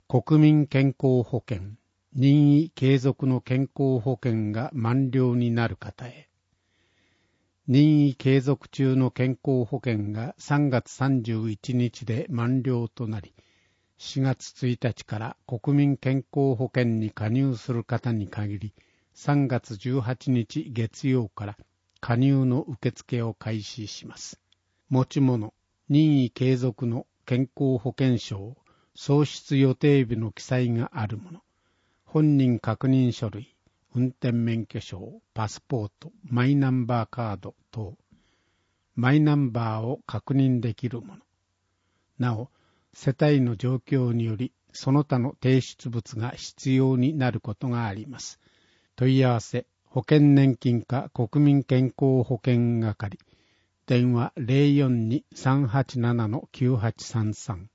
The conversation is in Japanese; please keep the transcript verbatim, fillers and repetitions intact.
国民健康保険、任意継続の健康保険が満了になる方へ。任意継続中の健康保険がさんがつさんじゅういちにちで満了となり、しがつついたちから国民健康保険に加入する方に限り、さんがつじゅうはちにち月曜から加入の受付を開始します。持ち物、任意継続の健康保険証、創出予定日の記載があるもの、本人確認書類、運転免許証、パスポート、マイナンバーカード等、マイナンバーを確認できるもの。なお、世帯の状況により、その他の提出物が必要になることがあります。問い合わせ、保険年金課国民健康保険係、電話 ゼロよんに さんはちなな きゅうはちさんさん